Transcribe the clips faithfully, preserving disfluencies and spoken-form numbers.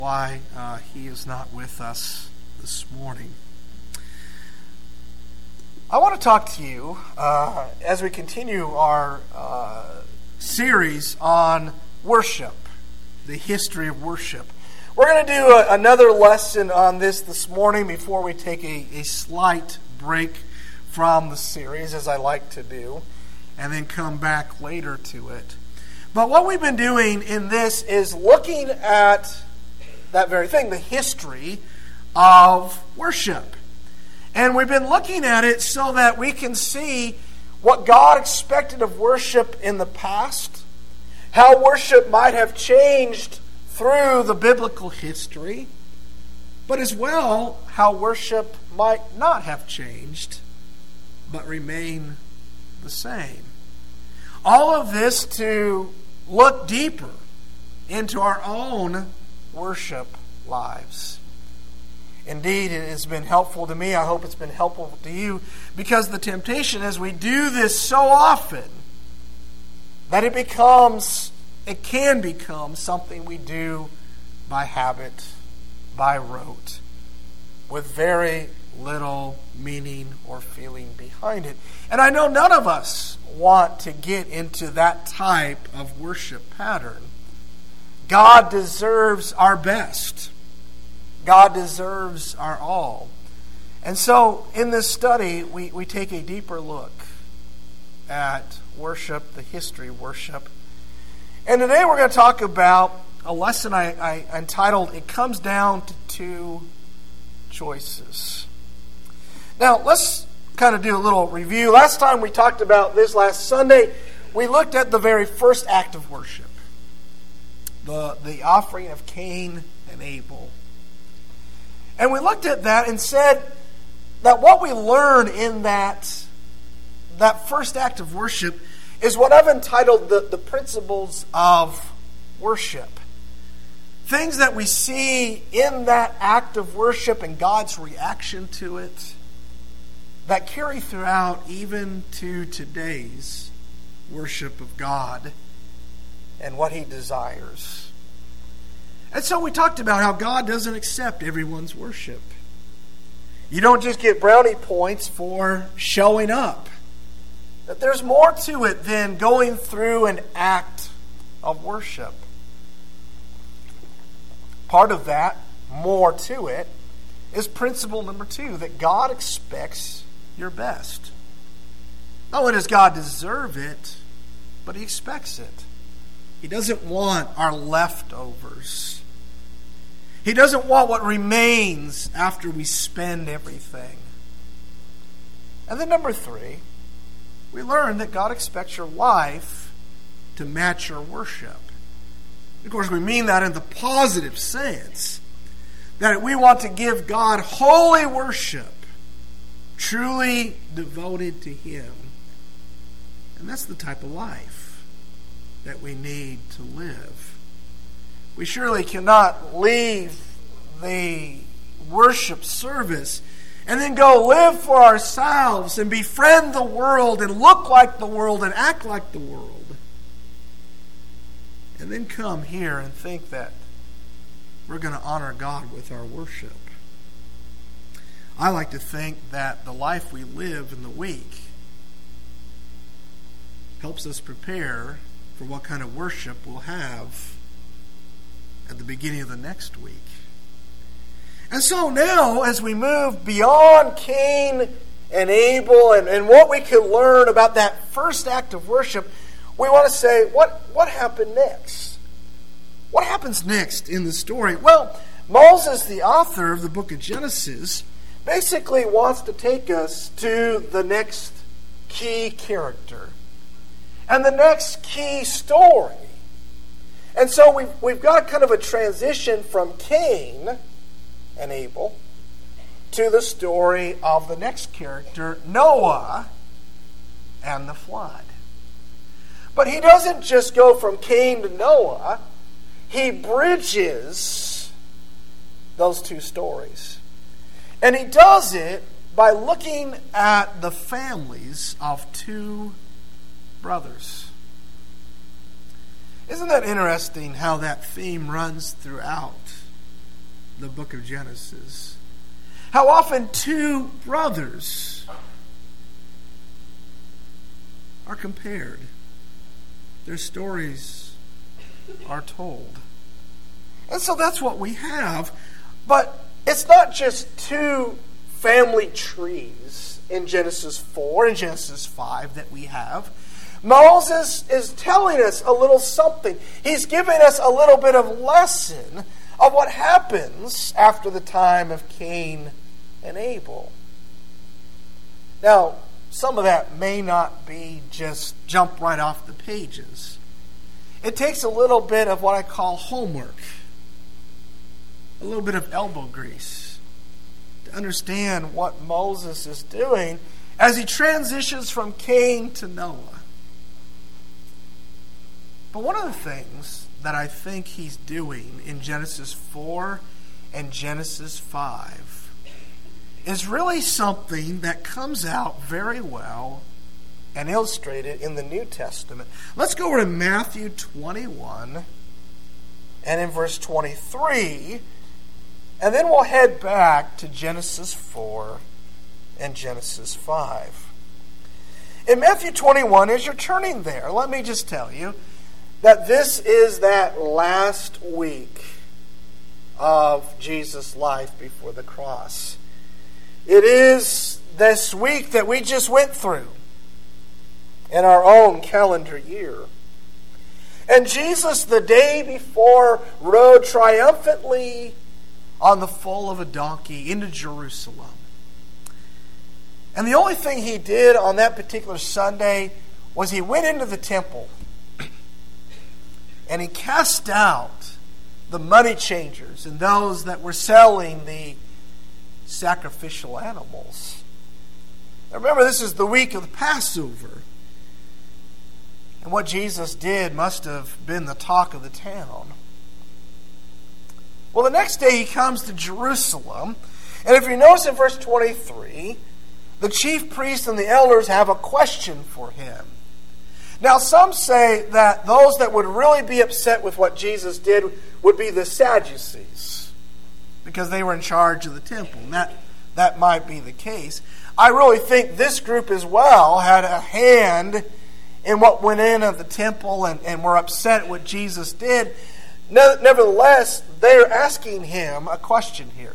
why uh, he is not with us this morning. I want to talk to you uh, as we continue our uh, series on worship, the history of worship. We're going to do a, another lesson on this this morning before we take a, a slight break from the series, as I like to do, and then come back later to it. But what we've been doing in this is looking at that very thing, the history of worship. And we've been looking at it so that we can see what God expected of worship in the past, how worship might have changed through the biblical history, but as well how worship might not have changed, but remain the same. All of this to look deeper into our own worship lives. Indeed, it has been helpful to me. I hope it's been helpful to you, because the temptation as we do this so often, that it becomes, it can become something we do by habit, by rote, with very little meaning or feeling behind it. And I know none of us want to get into that type of worship pattern. God deserves our best. God deserves our all. And so in this study, we, we take a deeper look at worship, the history of worship. And today we're going to talk about a lesson I, I entitled, It Comes Down to Two Choices. Now, let's kind of do a little review. Last time we talked about this, last Sunday, we looked at the very first act of worship. The, the offering of Cain and Abel. And we looked at that and said that what we learn in that, that first act of worship is what I've entitled the, the principles of worship. Things that we see in that act of worship and God's reaction to it that carry throughout even to today's worship of God and what He desires. And so we talked about how God doesn't accept everyone's worship. You don't just get brownie points for showing up. That there's more to it than going through an act of worship. Part of that, more to it, is principle number two, that God expects your best. Not only does God deserve it, but He expects it. He doesn't want our leftovers. He doesn't want what remains after we spend everything. And then number three, we learn that God expects your life to match your worship. Of course, we mean that in the positive sense, that we want to give God holy worship, truly devoted to Him. And that's the type of life that we need to live. We surely cannot leave the worship service and then go live for ourselves and befriend the world and look like the world and act like the world. And then come here and think that we're going to honor God with our worship. I like to think that the life we live in the week helps us prepare for what kind of worship we'll have at the beginning of the next week. And so now, as we move beyond Cain and Abel and, and what we can learn about that first act of worship, we want to say, what, what happened next? What happens next in the story? Well, Moses, the author of the book of Genesis, basically wants to take us to the next key character and the next key story. And so we've, we've got kind of a transition from Cain and Abel to the story of the next character, Noah and the flood. But he doesn't just go from Cain to Noah. He bridges those two stories. And he does it by looking at the families of two brothers. Isn't that interesting how that theme runs throughout the book of Genesis. How often two brothers are compared. Their stories are told. And so that's what we have. But it's not just two family trees in Genesis four and Genesis five that we have. Moses is telling us a little something. He's giving us a little bit of lesson of what happens after the time of Cain and Abel. Now, some of that may not be just jump right off the pages. It takes a little bit of what I call homework, a little bit of elbow grease to understand what Moses is doing as he transitions from Cain to Noah. But one of the things that I think he's doing in Genesis four and Genesis five is really something that comes out very well and illustrated in the New Testament. Let's go over to Matthew twenty-one and in verse twenty-three, and then we'll head back to Genesis four and Genesis five. In Matthew twenty-one, as you're turning there, let me just tell you that this is that last week of Jesus' life before the cross. It is this week that we just went through in our own calendar year. And Jesus, the day before, rode triumphantly on the foal of a donkey into Jerusalem. And the only thing he did on that particular Sunday was he went into the temple and he cast out the money changers and those that were selling the sacrificial animals. Now remember, this is the week of the Passover. And what Jesus did must have been the talk of the town. Well, the next day he comes to Jerusalem. And if you notice in verse twenty-three, the chief priests and the elders have a question for him. Now, some say that those that would really be upset with what Jesus did would be the Sadducees, because they were in charge of the temple. And that, that might be the case. I really think this group as well had a hand in what went in of the temple and, and were upset at what Jesus did. Nevertheless, they're asking him a question here.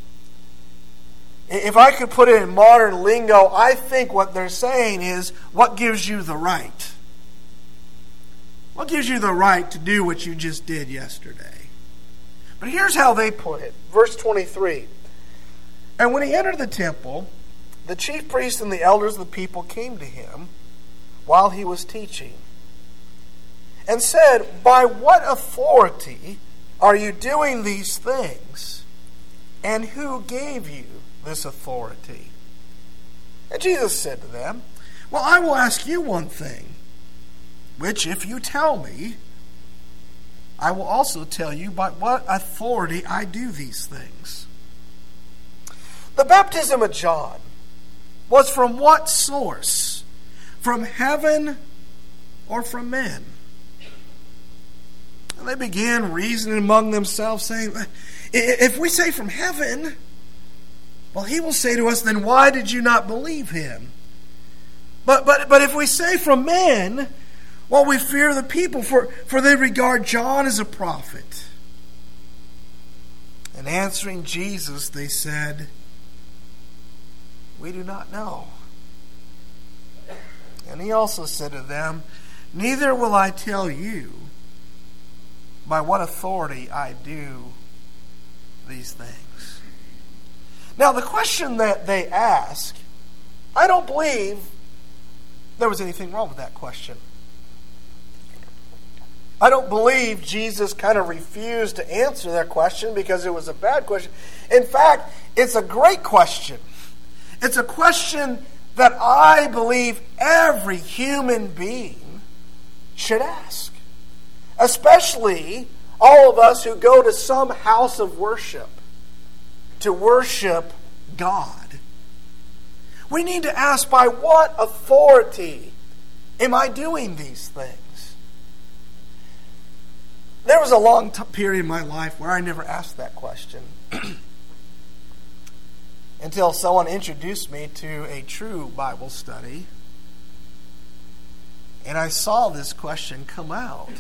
If I could put it in modern lingo, I think what they're saying is, what gives you the right? What gives you the right to do what you just did yesterday? But here's how they put it. Verse twenty-three. And when he entered the temple, the chief priests and the elders of the people came to him while he was teaching and said, by what authority are you doing these things? And who gave you this authority? And Jesus said to them, well, I will ask you one thing, which if you tell me, I will also tell you by what authority I do these things. The baptism of John was from what source? From heaven or from men? And they began reasoning among themselves, saying, if we say from heaven, well, he will say to us, then why did you not believe him? But but but if we say from men, well, we fear the people, for, for they regard John as a prophet. And answering Jesus, they said, we do not know. And he also said to them, neither will I tell you by what authority I do these things. Now, the question that they ask, I don't believe there was anything wrong with that question. I don't believe Jesus kind of refused to answer that question because it was a bad question. In fact, it's a great question. It's a question that I believe every human being should ask. Especially all of us who go to some house of worship to worship God. We need to ask, by what authority am I doing these things? There was a long t- period in my life where I never asked that question until someone introduced me to a true Bible study, and I saw this question come out.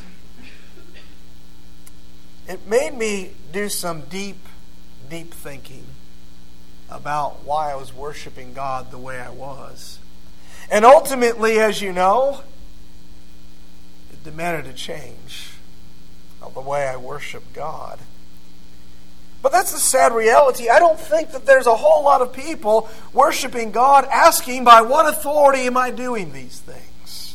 It made me do some deep, deep thinking about why I was worshiping God the way I was. And ultimately, as you know, it demanded a change of the way I worship God. But that's the sad reality. I don't think that there's a whole lot of people worshiping God asking, by what authority am I doing these things?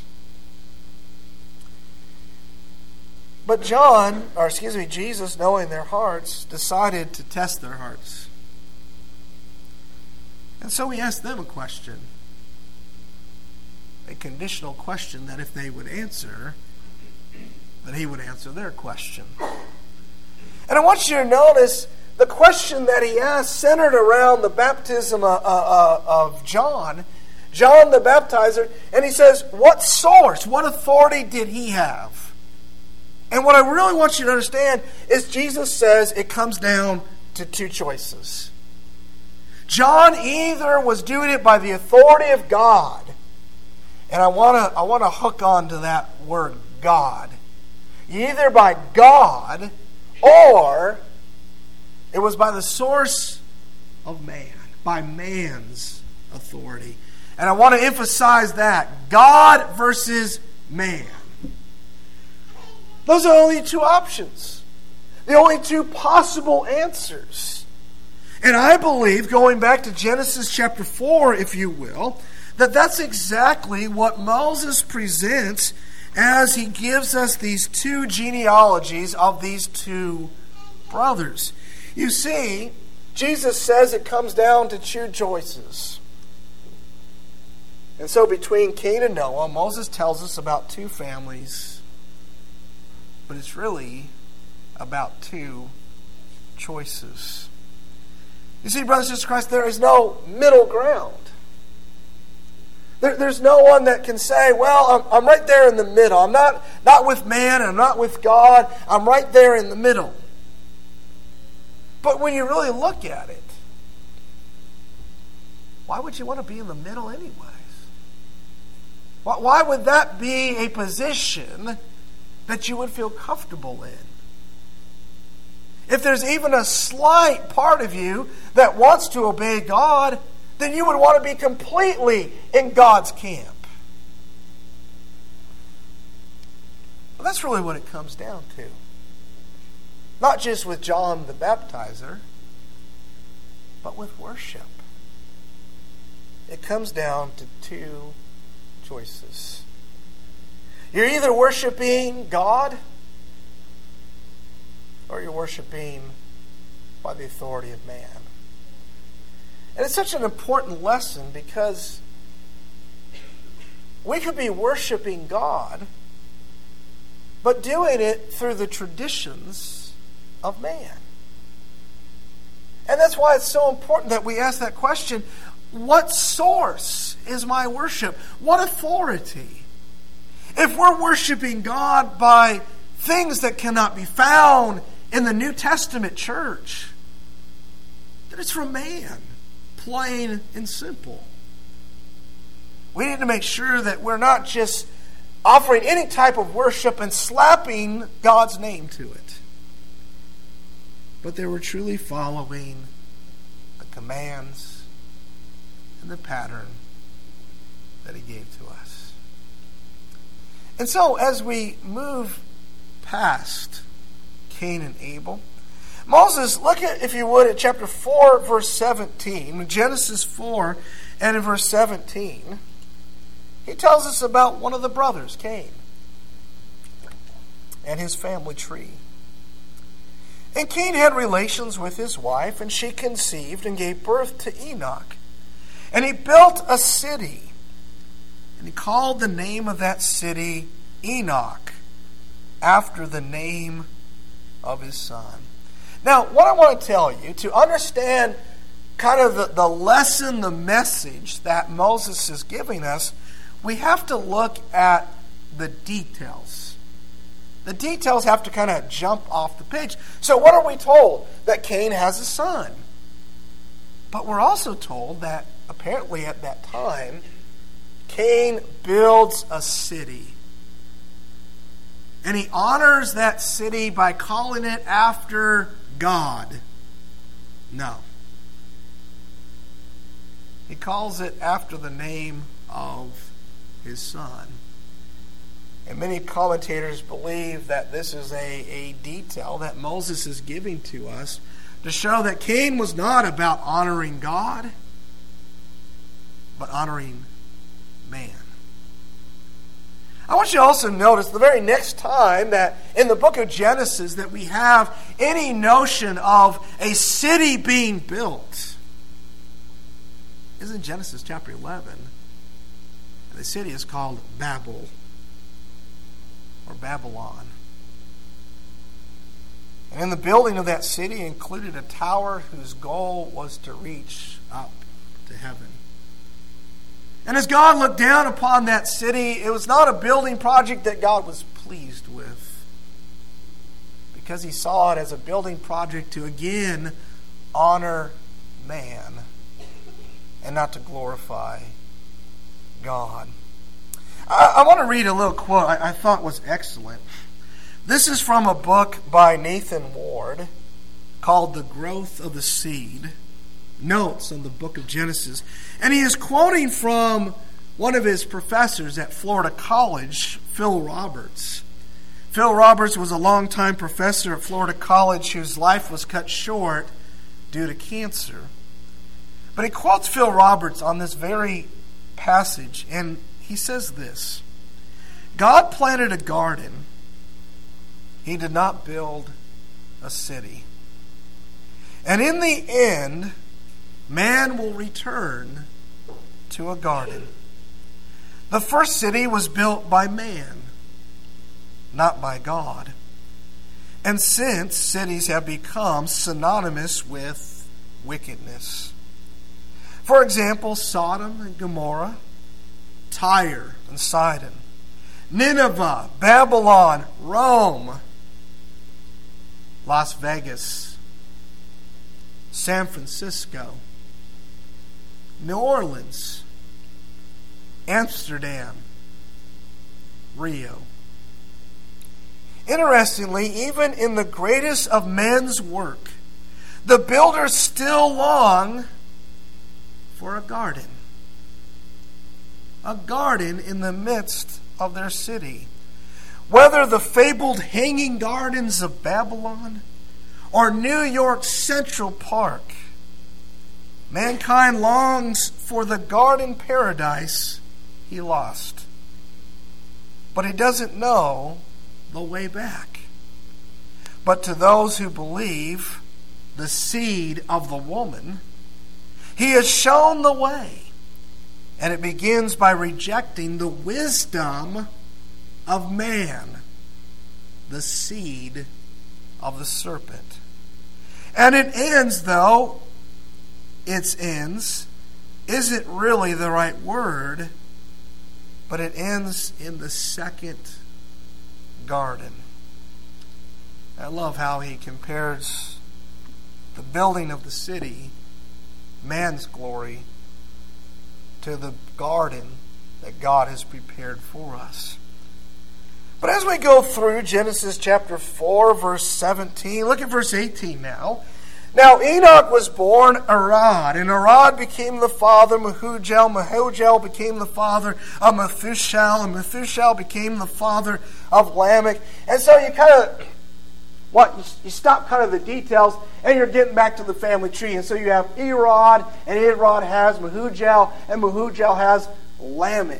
But John, or excuse me, Jesus, knowing their hearts, decided to test their hearts. And so he asked them a question. A conditional question that if they would answer, that he would answer their question. And I want you to notice the question that he asked centered around the baptism of, uh, of John, John the Baptizer. And he says, what source, what authority did he have? And what I really want you to understand is Jesus says it comes down to two choices. John either was doing it by the authority of God, and I want to I want to hook on to that word God. Either by God, or it was by the source of man, by man's authority. And I want to emphasize that. God versus man. Those are only two options. The only two possible answers. And I believe, going back to Genesis chapter four, if you will, that that's exactly what Moses presents as he gives us these two genealogies of these two brothers. You see, Jesus says it comes down to two choices. And so between Cain and Noah, Moses tells us about two families, but it's really about two choices. You see, brothers and sisters in Christ, there is no middle ground. There, there's no one that can say, well, I'm, I'm right there in the middle. I'm not, not with man, I'm not with God. I'm right there in the middle. But when you really look at it, why would you want to be in the middle anyways? Why, why would that be a position that you would feel comfortable in? If there's even a slight part of you that wants to obey God, then you would want to be completely in God's camp. Well, that's really what it comes down to. Not just with John the Baptizer, but with worship. It comes down to two choices. You're either worshiping God, or you're worshiping by the authority of man. And it's such an important lesson because we could be worshiping God, but doing it through the traditions of man. And that's why it's so important that we ask that question, what source is my worship? What authority? If we're worshiping God by things that cannot be found in the New Testament church, then it's from man, plain and simple. We need to make sure that we're not just offering any type of worship and slapping God's name to it, but that we're truly following the commands and the pattern that He gave to us. And so, as we move past Cain and Abel, Moses, look at, if you would, at chapter four, verse seventeen, Genesis four, and in verse seventeen, he tells us about one of the brothers, Cain, and his family tree. And Cain had relations with his wife, and she conceived and gave birth to Enoch. And he built a city, and he called the name of that city Enoch, after the name of his son. Now, what I want to tell you, to understand kind of the, the lesson, the message that Moses is giving us, we have to look at the details the details have to kind of jump off the page. So what are we told? That Cain has a son. But we're also told that apparently at that time, Cain builds a city. And he honors that city by calling it after God. No. He calls it after the name of his son. And many commentators believe that this is a, a detail that Moses is giving to us to show that Cain was not about honoring God, but honoring man. I want you to also notice the very next time that in the book of Genesis that we have any notion of a city being built is in Genesis chapter eleven. And the city is called Babel or Babylon. And in the building of that city included a tower whose goal was to reach up to heaven. And as God looked down upon that city, it was not a building project that God was pleased with, because he saw it as a building project to again honor man and not to glorify God. I, I want to read a little quote I, I thought was excellent. This is from a book by Nathan Ward called The Growth of the Seed. Notes on the book of Genesis. And he is quoting from one of his professors at Florida College, Phil Roberts. Phil Roberts was a longtime professor at Florida College whose life was cut short due to cancer. But he quotes Phil Roberts on this very passage, and he says this: God planted a garden. He did not build a city. And in the end, man will return to a garden. The first city was built by man, not by God. And since cities have become synonymous with wickedness. For example, Sodom and Gomorrah, Tyre and Sidon, Nineveh, Babylon, Rome, Las Vegas, San Francisco, New Orleans, Amsterdam, Rio. Interestingly, even in the greatest of men's work, the builders still long for a garden. A garden in the midst of their city. Whether the fabled hanging gardens of Babylon or New York's Central Park, mankind longs for the garden paradise he lost. But he doesn't know the way back. But to those who believe the seed of the woman, he has shown the way. And it begins by rejecting the wisdom of man, the seed of the serpent. And it ends, though, its ends isn't really the right word, but it ends in the second garden. I love how he compares the building of the city, man's glory, to the garden that God has prepared for us. But as we go through Genesis chapter four, verse seventeen, look at verse eighteen now. Now Enoch was born Arad, and Arad became the father of Mehujael. Mehujael became the father of Methuselah, and Methuselah became the father of Lamech. And so you kind of, what you, you stop kind of the details, and you're getting back to the family tree. And so you have Arad, and Arad has Mehujael, and Mehujael has Lamech.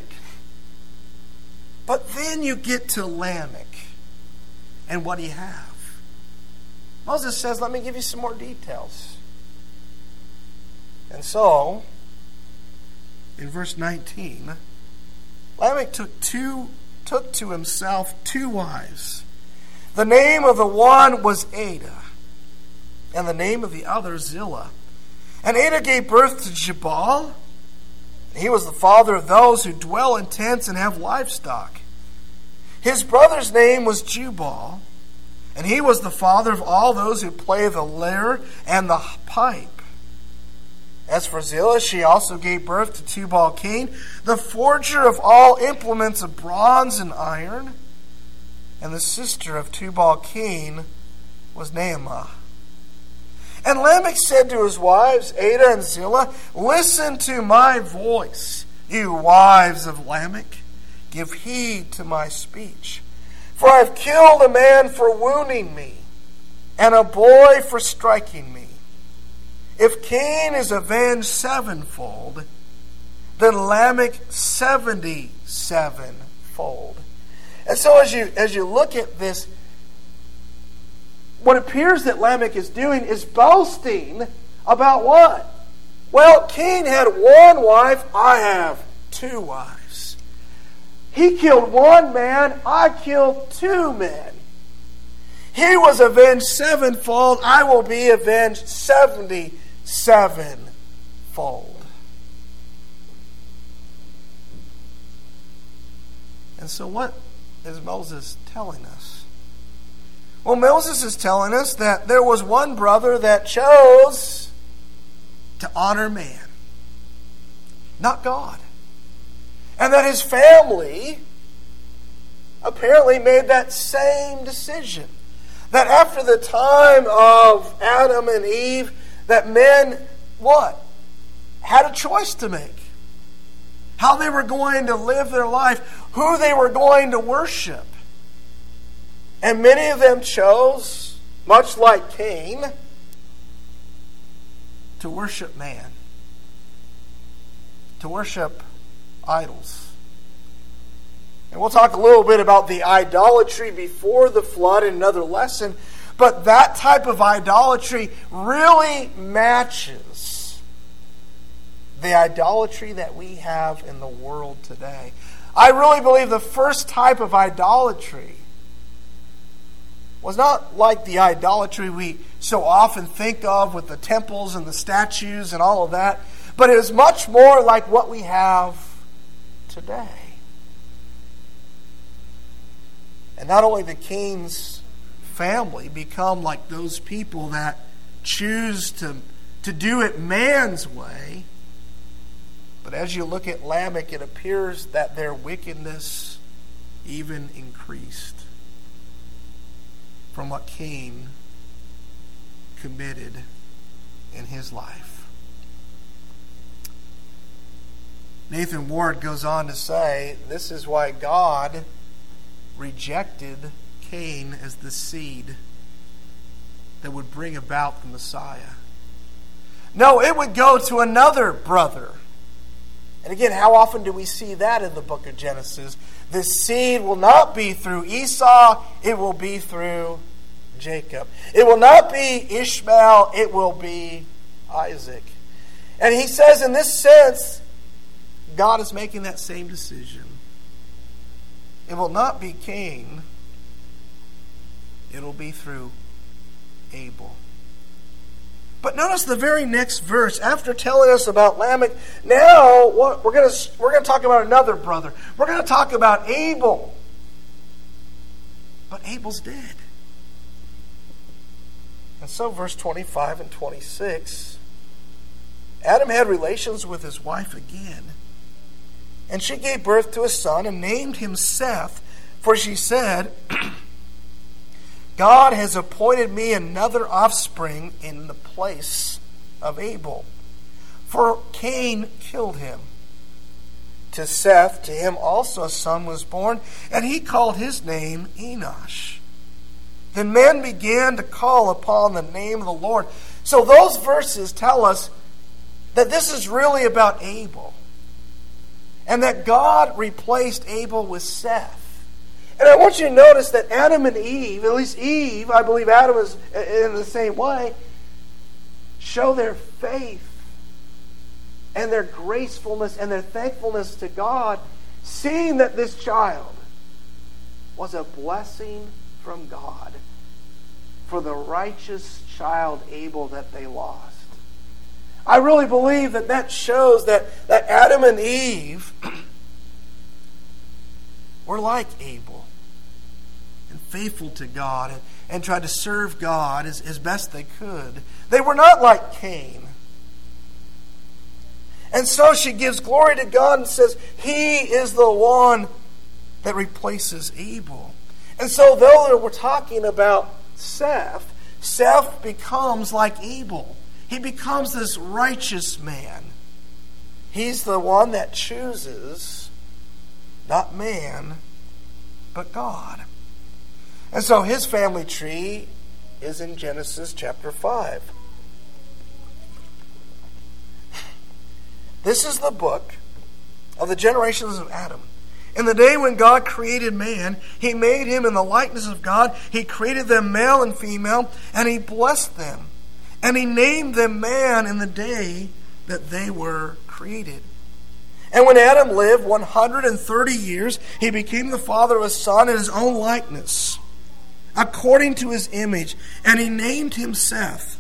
But then you get to Lamech, and what do you have? Moses says, let me give you some more details. And so, in verse nineteen, Lamech took two, took to himself two wives. The name of the one was Adah, and the name of the other Zillah. And Adah gave birth to Jabal. He was the father of those who dwell in tents and have livestock. His brother's name was Jubal, and he was the father of all those who play the lyre and the pipe. As for Zillah, she also gave birth to Tubal-Cain, the forger of all implements of bronze and iron. And the sister of Tubal-Cain was Naamah. And Lamech said to his wives, Adah and Zillah, listen to my voice, you wives of Lamech. Give heed to my speech. For I have killed a man for wounding me, and a boy for striking me. If Cain is avenged sevenfold, then Lamech seventy sevenfold. And so as you as you look at this, what appears that Lamech is doing is boasting about what? Well, Cain had one wife, I have two wives. He killed one man, I killed two men. He was avenged sevenfold, I will be avenged seventy sevenfold. And so what is Moses telling us? Well, Moses is telling us that there was one brother that chose to honor man, not God. And that his family apparently made that same decision. That after the time of Adam and Eve, that men, what? Had a choice to make. How they were going to live their life, who they were going to worship. And many of them chose, much like Cain, to worship man. To worship idols. And we'll talk a little bit about the idolatry before the flood in another lesson. But that type of idolatry really matches the idolatry that we have in the world today. I really believe the first type of idolatry was not like the idolatry we so often think of with the temples and the statues and all of that, but it was much more like what we have today. And not only did Cain's family become like those people that choose to, to do it man's way, but as you look at Lamech, it appears that their wickedness even increased from what Cain committed in his life. Nathan Ward goes on to say, this is why God rejected Cain as the seed that would bring about the Messiah. No, it would go to another brother. And again, how often do we see that in the book of Genesis? This seed will not be through Esau, it will be through Jacob. It will not be Ishmael, it will be Isaac. And he says in this sense, God is making that same decision. It will not be Cain, it will be through Abel. But notice the very next verse, after telling us about Lamech, now what, we're going to we're going to talk about another brother. We're going to talk about Abel. But Abel's dead. And so verse twenty-five and twenty-six, Adam had relations with his wife again. And she gave birth to a son and named him Seth, for she said, God has appointed me another offspring in the place of Abel, for Cain killed him. To Seth, to him also a son was born, and he called his name Enosh. Then men began to call upon the name of the Lord. So those verses tell us that this is really about Abel. And that God replaced Abel with Seth. And I want you to notice that Adam and Eve, at least Eve, I believe Adam is in the same way, show their faith and their gracefulness and their thankfulness to God, seeing that this child was a blessing from God for the righteous child Abel that they lost. I really believe that that shows that, that Adam and Eve were like Abel. faithful to God and, and tried to serve God as, as best they could. They were not like Cain. And so she gives glory to God and says, He is the one that replaces Abel. And so though we're talking about Seth, Seth becomes like Abel. He becomes this righteous man. He's the one that chooses, not man, but God. And so his family tree is in Genesis chapter five. This is the book of the generations of Adam. In the day when God created man, He made him in the likeness of God. He created them male and female, and He blessed them. And He named them man in the day that they were created. And when Adam lived one hundred thirty years, he became the father of a son in his own likeness, according to his image, and he named him Seth.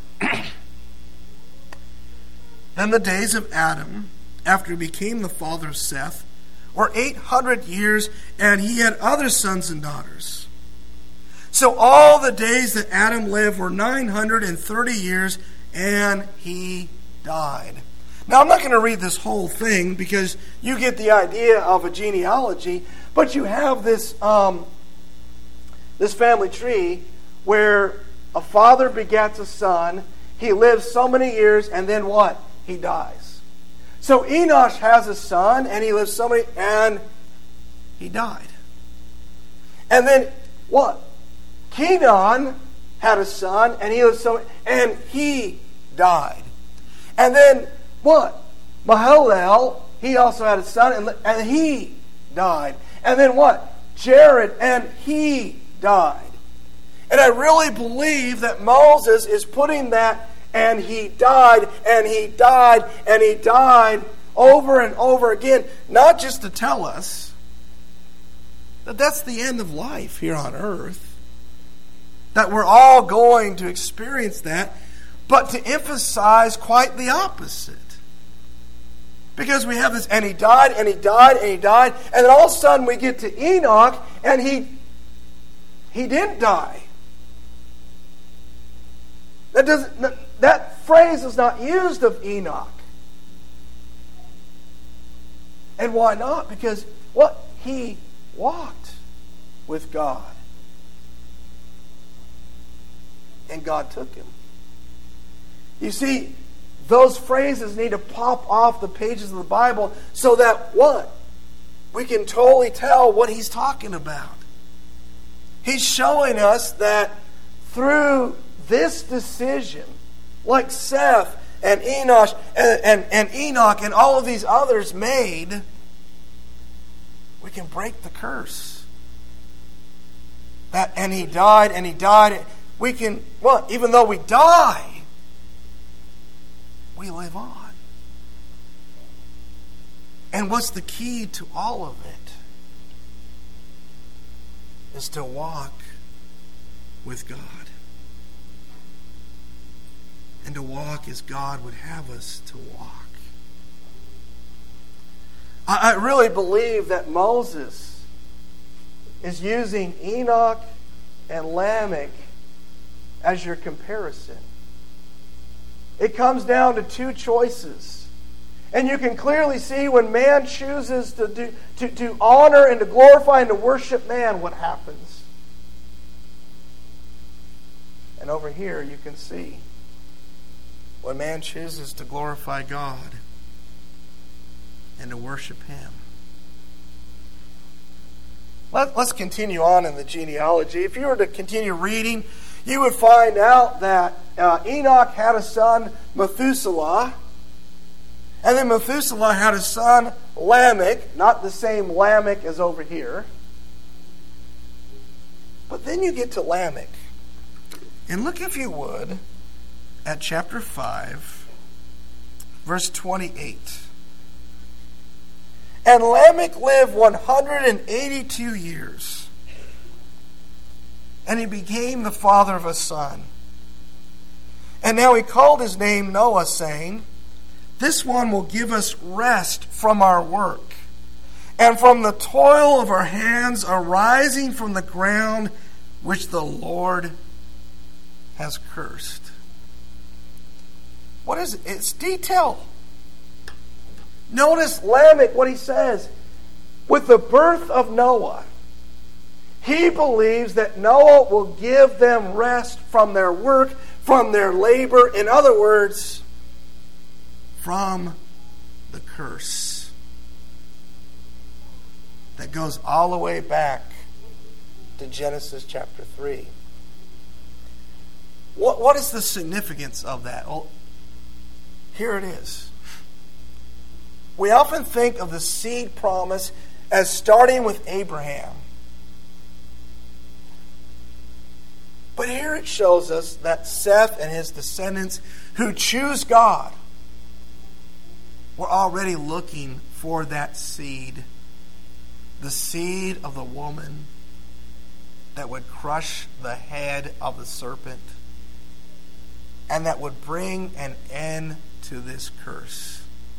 Then the days of Adam, after he became the father of Seth, were eight hundred years, and he had other sons and daughters. So all the days that Adam lived were nine hundred thirty years, and he died. Now, I'm not going to read this whole thing because you get the idea of a genealogy, but you have this um, this family tree where a father begets a son, he lives so many years, and then what? He dies. So Enosh has a son, and he lives so many, and he died. And then what? Kenan had a son, and he lived so many, and he died. And then what? Mahalalel, he also had a son, and, and he died. And then what? Jared, and he died. And I really believe that Moses is putting that, and he died, and he died, and he died over and over again, not just to tell us that that's the end of life here on earth, that we're all going to experience that, but to emphasize quite the opposite. Because we have this, and he died, and he died, and he died, and then all of a sudden we get to Enoch, and he he didn't die. That doesn't that phrase is not used of Enoch. And why not? Because what? He walked with God. And God took him. You see, those phrases need to pop off the pages of the Bible so that what? We can totally tell what he's talking about. He's showing us that through this decision, like Seth and Enosh and, and, and Enoch and all of these others made, we can break the curse. That and he died and he died. We can, well, even though we die, we live on. And what's the key to all of it? Is to walk with God. And to walk as God would have us to walk. I, I really believe that Moses is using Enoch and Lamech as your comparison. It comes down to two choices. And you can clearly see when man chooses to, do, to, to honor and to glorify and to worship man, what happens. And over here you can see when man chooses to glorify God and to worship Him. Let, let's continue on in the genealogy. If you were to continue reading, you would find out that uh, Enoch had a son, Methuselah. And then Methuselah had a son, Lamech. Not the same Lamech as over here. But then you get to Lamech. And look, if you would, at chapter five, verse twenty-eight. And Lamech lived one hundred eighty-two years. And he became the father of a son. And now he called his name Noah, saying, This one will give us rest from our work, and from the toil of our hands arising from the ground which the Lord has cursed. What is it? It's detail. Notice Lamech, what he says. With the birth of Noah, he believes that Noah will give them rest from their work, from their labor. In other words, from the curse that goes all the way back to Genesis chapter three. What, what is the significance of that? Well, here it is. We often think of the seed promise as starting with Abraham. But here it shows us that Seth and his descendants who choose God were already looking for that seed. The seed of the woman that would crush the head of the serpent and that would bring an end to this curse.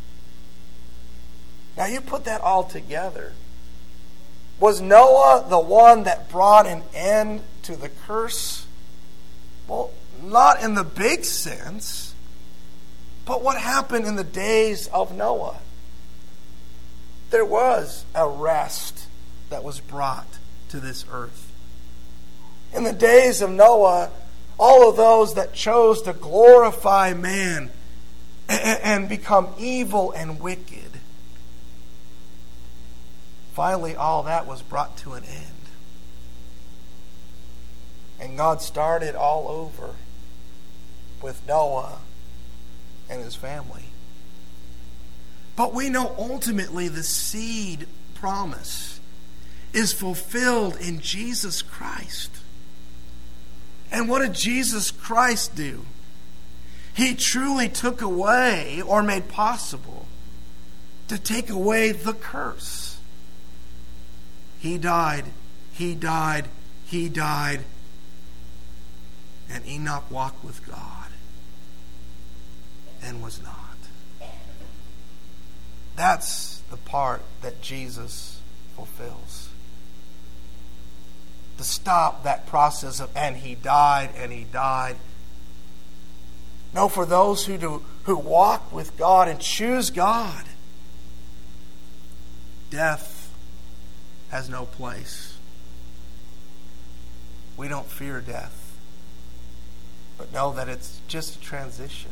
Now you put that all together. Was Noah the one that brought an end to the curse? Well, not in the big sense. But what happened in the days of Noah? There was a rest that was brought to this earth. In the days of Noah, all of those that chose to glorify man and become evil and wicked, finally all that was brought to an end. And God started all over with Noah and his family. But we know ultimately the seed promise is fulfilled in Jesus Christ. And what did Jesus Christ do? He truly took away, or made possible, to take away the curse. He died, he died, he died, and Enoch walked with God and was not. That's the part that Jesus fulfills. To stop that process of, and he died, and he died. No, for those who do, who walk with God and choose God, death has no place. We don't fear death, but know that it's just a transition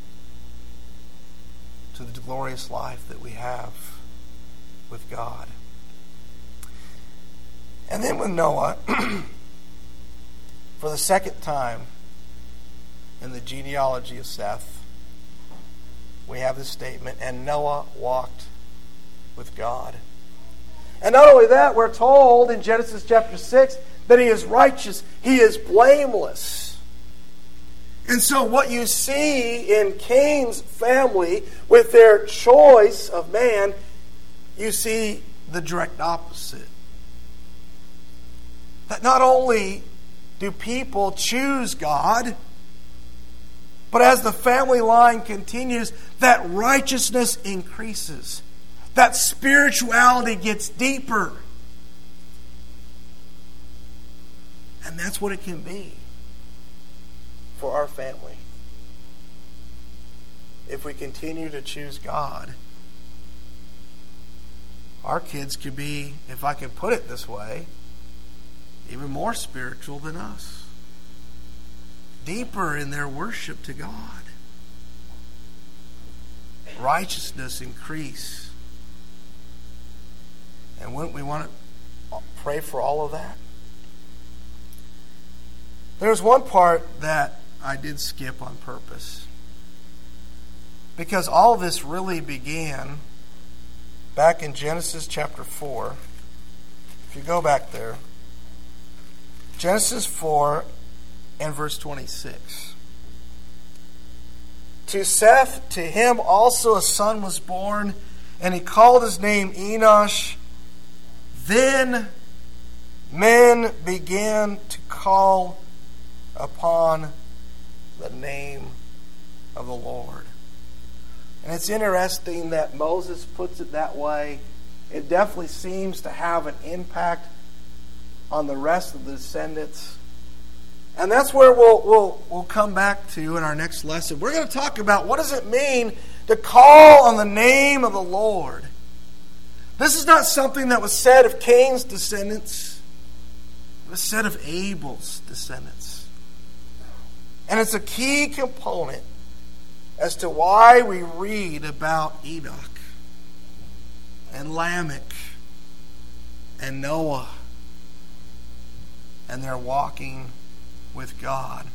to the glorious life that we have with God. And then with Noah, for the second time in the genealogy of Seth, we have this statement, and Noah walked with God. And not only that, we're told in Genesis chapter six that he is righteous, he is blameless. And so what you see in Cain's family with their choice of man, you see the direct opposite. That not only do people choose God, but as the family line continues, that righteousness increases. That spirituality gets deeper. And that's what it can be for our family. If we continue to choose God, our kids could be, if I can put it this way, even more spiritual than us. Deeper in their worship to God. Righteousness increase. And wouldn't we want to pray for all of that? There's one part that I did skip on purpose. Because all this really began back in Genesis chapter four. If you go back there. Genesis four and verse twenty-six. To Seth, to him also a son was born, and he called his name Enosh. Then men began to call upon the name of the Lord. And it's interesting that Moses puts it that way. It definitely seems to have an impact on the rest of the descendants And that's where we'll, we'll, we'll come back to in our next lesson. We're going to talk about what does it mean to call on the name of the Lord. This is not something that was said of Cain's descendants. It was said of Abel's descendants. And it's a key component as to why we read about Enoch and Lamech and Noah and their walking with God.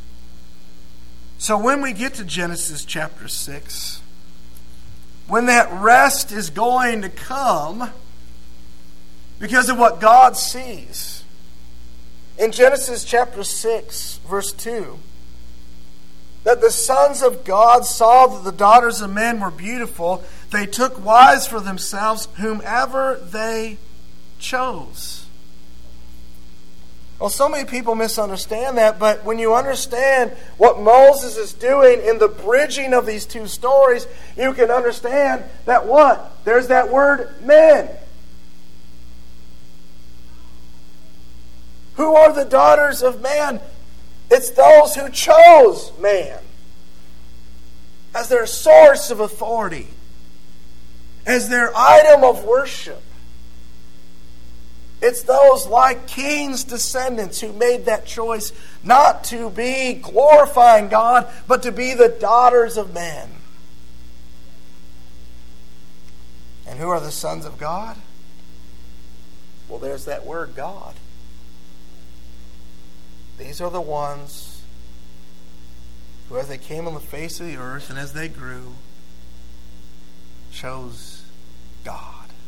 So when we get to Genesis chapter six, when that rest is going to come because of what God sees. In Genesis chapter six, verse two, that the sons of God saw that the daughters of men were beautiful, they took wives for themselves whomever they chose. Well, so many people misunderstand that, but when you understand what Moses is doing in the bridging of these two stories, you can understand that what? There's that word men. Who are the daughters of man? It's those who chose man as their source of authority, as their item of worship. It's those like Cain's descendants who made that choice not to be glorifying God, but to be the daughters of men. And who are the sons of God? Well, there's that word, God. These are the ones who, as they came on the face of the earth and as they grew, chose God.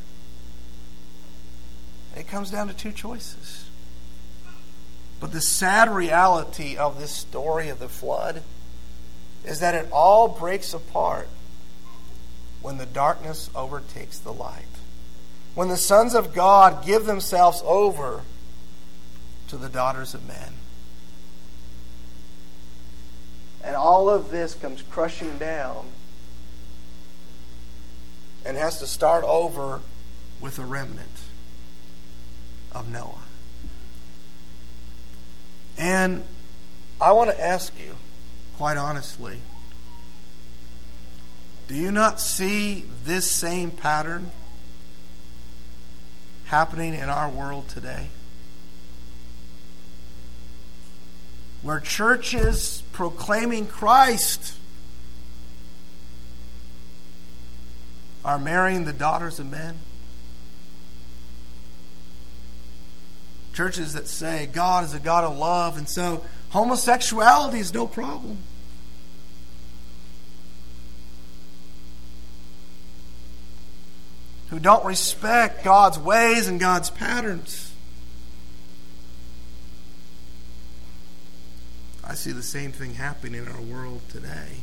It comes down to two choices. But the sad reality of this story of the flood is that it all breaks apart when the darkness overtakes the light. When the sons of God give themselves over to the daughters of men. And all of this comes crushing down and has to start over with a remnant of Noah. And I want to ask you, quite honestly, do you not see this same pattern happening in our world today? Where churches proclaiming Christ are marrying the daughters of men. Churches that say God is a God of love, and so homosexuality is no problem. Who don't respect God's ways and God's patterns. I see the same thing happening in our world today.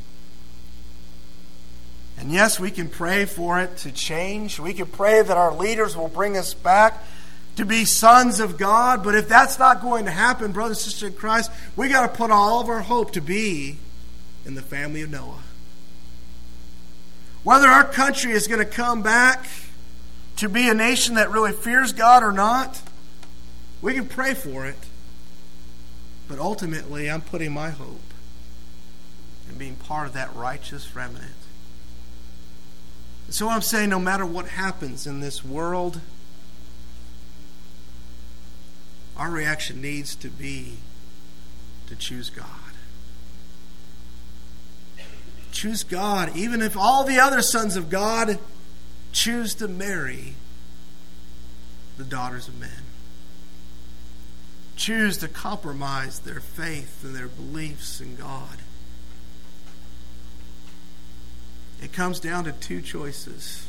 And yes, we can pray for it to change. We can pray that our leaders will bring us back to be sons of God. But if that's not going to happen, brother and sister in Christ, we got to put all of our hope to be in the family of Noah. Whether our country is going to come back to be a nation that really fears God or not, we can pray for it. But ultimately, I'm putting my hope in being part of that righteous remnant. So I'm saying no matter what happens in this world, our reaction needs to be to choose God. Choose God, even if all the other sons of God choose to marry the daughters of men. Choose to compromise their faith and their beliefs in God. It comes down to two choices.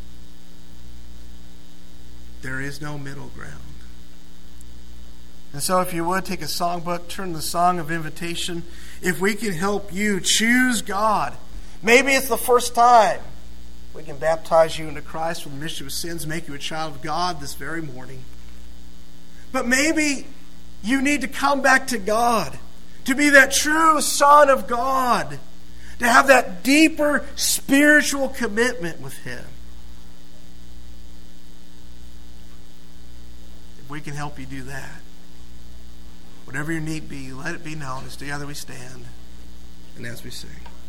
There is no middle ground. And so if you would, take a songbook, turn to the Song of Invitation. If we can help you choose God. Maybe it's the first time we can baptize you into Christ for the remission of sins, make you a child of God this very morning. But maybe you need to come back to God, to be that true son of God, to have that deeper spiritual commitment with Him. If we can help you do that, Whatever your need be, let it be known as together we stand and as we sing.